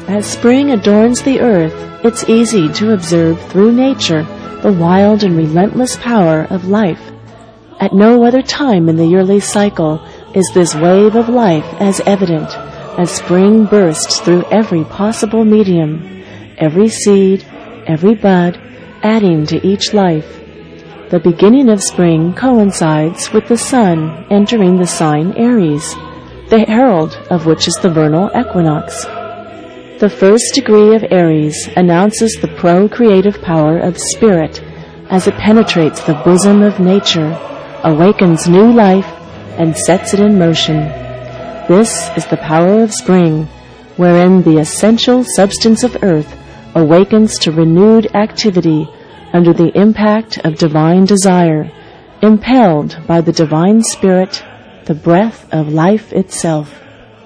As spring adorns the earth, it's easy to observe through nature the wild and relentless power of life. At no other time in the yearly cycle is this wave of life as evident as spring bursts through every possible medium, every seed, every bud, adding to each life. The beginning of spring coincides with the sun entering the sign Aries, the herald of which is the vernal equinox. The first degree of Aries announces the procreative power of spirit as it penetrates the bosom of nature, awakens new life, and sets it in motion. This is the power of spring, wherein the essential substance of earth awakens to renewed activity under the impact of divine desire, impelled by the divine spirit, the breath of life itself.